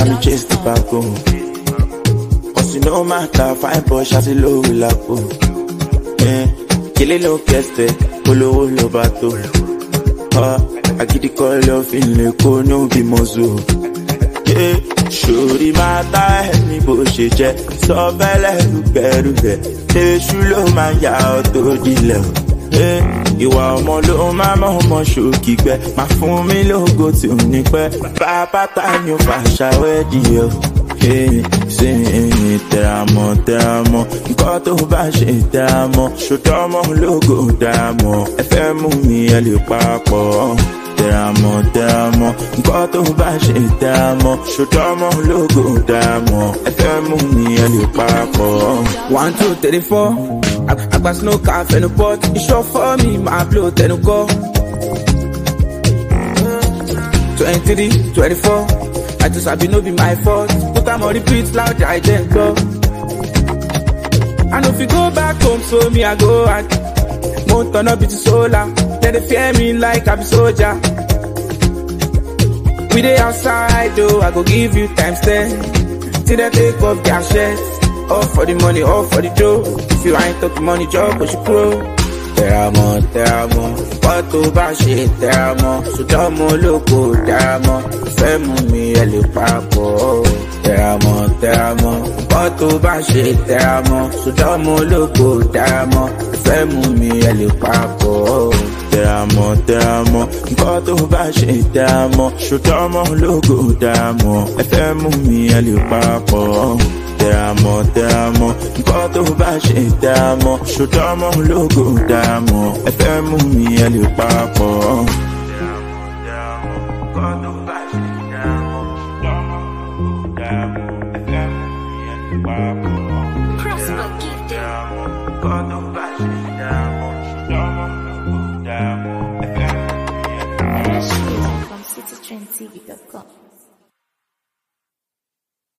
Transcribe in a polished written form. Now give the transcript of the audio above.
now me chase the back home. Cause you no matter, fine boy, shawty low will up. Kill it low, keste, polo lo bato. I get the call of in le ko no be mozo. Shuri mata ni bo se je, so bele rube. Èṣù ló máa yà ọ́ tó dilẹ̀ o. Ìwà ọmọ ló máa mọ ọmọ ṣòkìgbẹ́, máa fún mi lógo tí ò ní pẹ́. Bàbá ta ni ó fàṣà wẹ́ẹ̀dì o. Ṣé tẹra mọ́, nǹkan tó bá ṣe tẹra mọ́. Ṣòtọ́mọ́ lógo dára mọ́, ẹ fẹ́ mú mi ẹ lè papọ̀. Tẹra mọ́, nǹkan tó bá ṣe tẹra mọ́. Ṣòtọ́mọ́ lógo dára mọ́, ẹ fẹ́ mú mi ẹ lè papọ̀. 1, 2, 3, 4. Agba snow calf and a pot. You sure for me, my blow, then go. 23, 24. I just have no be my fault. Put them on repeat loud, I then go. And if you go back home, so me I go out. Won't turn up it's solar. Then they fear me like I'm soldier. We dey outside though, I go give you times 10. Till they take off their shirts. All for the money, all for the dough. If you ain't talking money, job, but you pro. Tẹra mọ́, nǹkan tó bá ṣe tẹra mọ́. Ṣòtọ́mọ́ lóko tẹra mọ́, ìfẹ́ mú mi ẹ lè papọ̀. Tẹra mọ́, nǹkan tó bá ṣe tẹra mọ́. Ṣòtọ́mọ́ lóko tẹra mọ́, ìfẹ́ mú mi ẹ lè papọ̀. Tẹra mọ́, nǹkan tó bá ṣe tẹra mọ́. Ṣòtọ́mọ́ lógo tẹra mọ́, ẹ fẹ́ mú mi ẹ lè papọ̀. Tẹra mọ́, nǹkan tó bá ṣe tẹra mọ́. Ṣòtọ́mọ́ lógo tẹra mọ́, ẹ fẹ́ mú mi ẹ lè papọ̀. Nǹkan tó bá ṣe tẹra mọ́. Ṣòtọ́mọ́ lógo tẹra mọ́, ẹ fẹ́ mú mi ẹ lè papọ̀. Tẹra mọ́, nǹkan tó bá ṣe tẹra mọ́. Ṣòtọ́mọ́ lógo tẹra mọ́, ẹ fẹ́ mú mi ẹ lè papọ̀. From citytrendtv.com.